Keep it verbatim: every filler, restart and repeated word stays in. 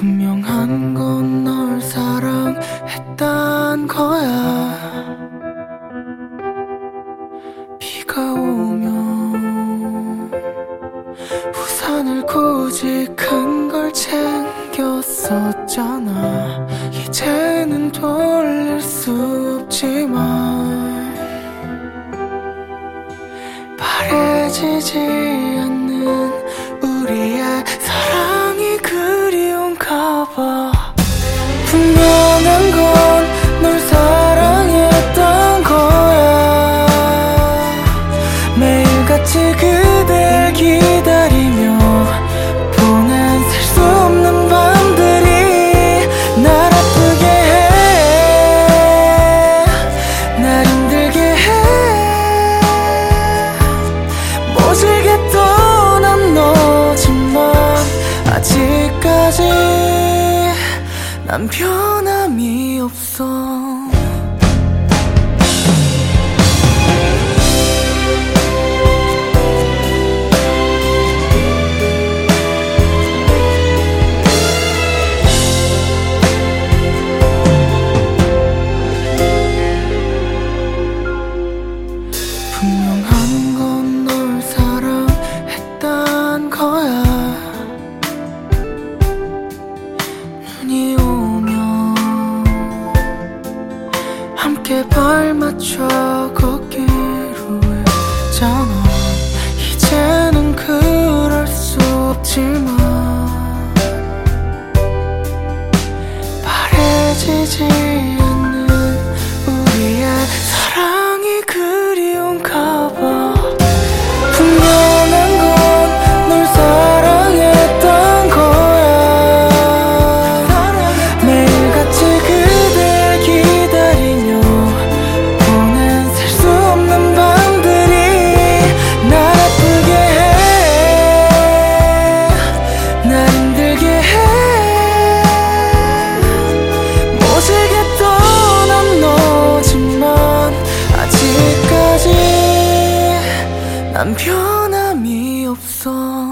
분명한 건 널 사랑했단 거야. 비가 오면 우산을 굳이 큰 걸 챙겼었잖아. 이제는 돌릴 수 없지만 바래지지 않는 우리의 사랑이 그리운가 봐. 분명한 건 널 사랑했던 거야. 매일같이 그댈 기다리며 보낸 셀 수 없는 밤들이 날 아프게 해, 날 힘들게 해. 모질게 떠난 너지만 아직까지 난 변함이 없어. 분명한 건 널 사랑했단 거야. 눈이 오면 함께 발 맞춰 걷기로 했잖아. 이제는 그럴 수 없지만 바래지지 않는 우리의 사랑이 그리운가 봐. 분명한 건 널 사랑했던 거야. 매일같이 그댈 기다리며 보낸 셀 수 없는 밤들이 날 아프게 해, 날 힘들게 해. 모질게 떠난 너지만 아직까지 난 변함이 없어.